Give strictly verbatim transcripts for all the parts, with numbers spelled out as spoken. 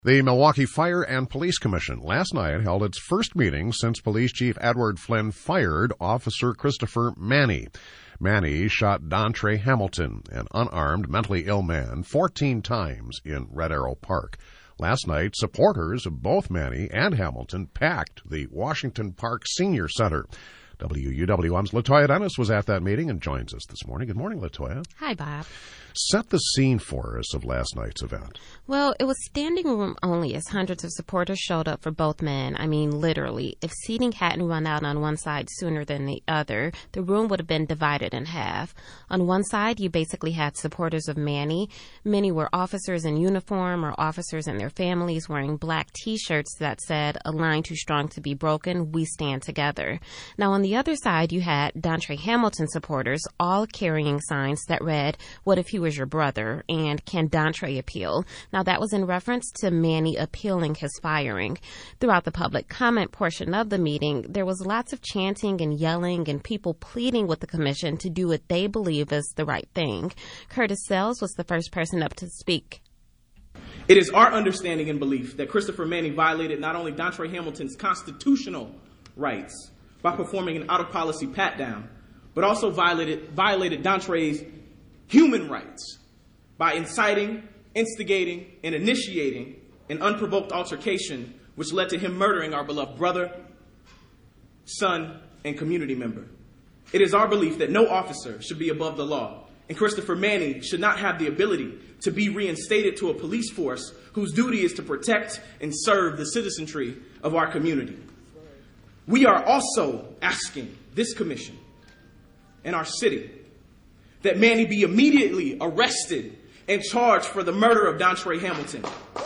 The Milwaukee Fire and Police Commission last night held its first meeting since Police Chief Edward Flynn fired Officer Christopher Manny. Manny shot Dontre Hamilton, an unarmed, mentally ill man, fourteen times in Red Arrow Park. Last night, supporters of both Manny and Hamilton packed the Washington Park Senior Center. W U W M's Latoya Dennis was at that meeting and joins us this morning. Good morning, Latoya. Hi, Bob. Set the scene for us of last night's event. Well, it was standing room only as hundreds of supporters showed up for both men. I mean, literally. If seating hadn't run out on one side sooner than the other, the room would have been divided in half. On one side, you basically had supporters of Manny. Many were officers in uniform or officers and their families wearing black T-shirts that said, "A line too strong to be broken, we stand together." Now, on the other side, you had Dontre Hamilton supporters, all carrying signs that read, "What if he was your brother?" and "Can Dontre appeal?" Now, that was in reference to Manny appealing his firing. Throughout the public comment portion of the meeting, there was lots of chanting and yelling and people pleading with the commission to do what they believe is the right thing. Curtis Sells was the first person up to speak. It is our understanding and belief that Christopher Manny violated not only Dontre Hamilton's constitutional rights by performing an out-of-policy pat-down, but also violated, violated Dontre's human rights by inciting, instigating, and initiating an unprovoked altercation which led to him murdering our beloved brother, son, and community member. It is our belief that no officer should be above the law, and Christopher Manny should not have the ability to be reinstated to a police force whose duty is to protect and serve the citizenry of our community. We are also asking this commission and our city that Manny be immediately arrested and charged for the murder of Dontre Hamilton.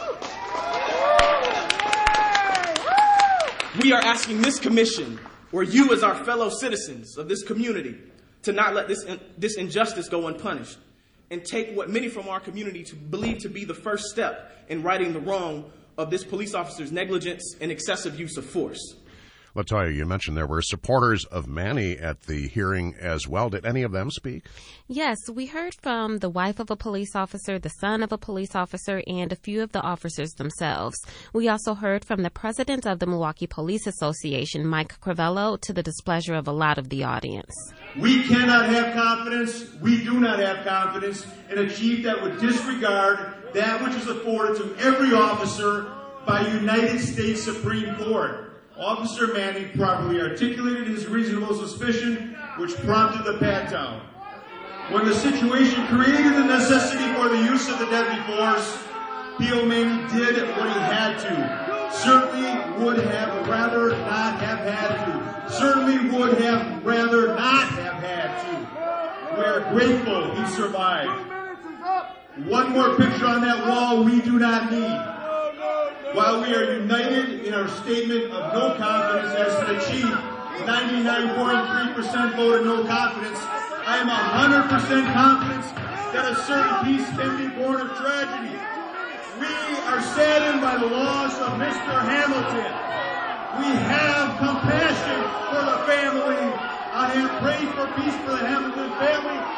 We are asking this commission, or you as our fellow citizens of this community, to not let this, this injustice go unpunished and take what many from our community to believe to be the first step in righting the wrong of this police officer's negligence and excessive use of force. Latoya, you mentioned there were supporters of Manny at the hearing as well. Did any of them speak? Yes, we heard from the wife of a police officer, the son of a police officer, and a few of the officers themselves. We also heard from the president of the Milwaukee Police Association, Mike Crivello, to the displeasure of a lot of the audience. We cannot have confidence, we do not have confidence in a chief that would disregard that which is afforded to every officer by United States Supreme Court. Officer Manny properly articulated his reasonable suspicion, which prompted the pat-down. When the situation created the necessity for the use of the deadly force, P O Manny did what he had to. Certainly would have rather not have had to. Certainly would have rather not have had to. We are grateful he survived. One more picture on that wall we do not need. While we are united in our statement of no confidence as to the chief, ninety-nine point three percent voted no confidence, I am one hundred percent confident that a certain peace can be born of tragedy. We are saddened by the loss of Mister Hamilton. We have compassion for the family. I have prayed for peace for the Hamilton family.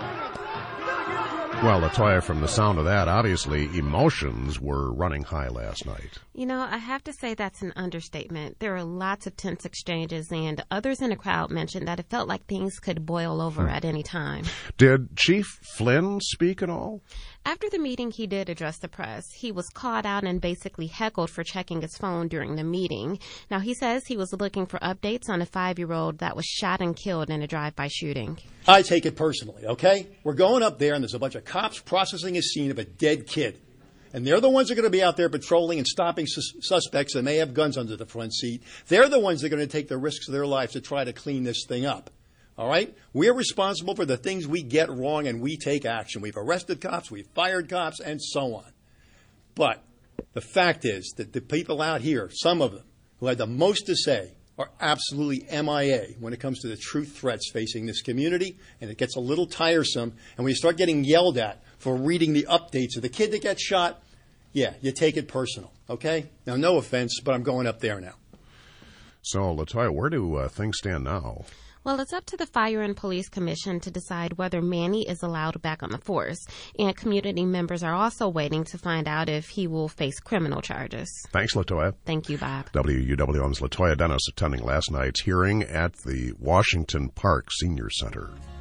Well, Latoya, from the sound of that, obviously emotions were running high last night. You know, I have to say that's an understatement. There were lots of tense exchanges, and others in the crowd mentioned that it felt like things could boil over hmm. at any time. Did Chief Flynn speak at all? After the meeting, he did address the press. He was called out and basically heckled for checking his phone during the meeting. Now, he says he was looking for updates on a five-year-old that was shot and killed in a drive-by shooting. I take it personally, okay? We're going up there, and there's a bunch of cops processing a scene of a dead kid. And they're the ones that are going to be out there patrolling and stopping sus- suspects that may have guns under the front seat. They're the ones that are going to take the risks of their lives to try to clean this thing up. All right? We're responsible for the things we get wrong, and we take action. We've arrested cops, we've fired cops, and so on. But the fact is that the people out here, some of them, who had the most to say, are absolutely M I A when it comes to the true threats facing this community, and it gets a little tiresome. And when you start getting yelled at for reading the updates of the kid that gets shot, yeah, you take it personal, okay? Now, no offense, but I'm going up there now. So, Latoya, where do uh, things stand now? Well, it's up to the Fire and Police Commission to decide whether Manny is allowed back on the force. And community members are also waiting to find out if he will face criminal charges. Thanks, Latoya. Thank you, Bob. W U W M's Latoya Dennis attending last night's hearing at the Washington Park Senior Center.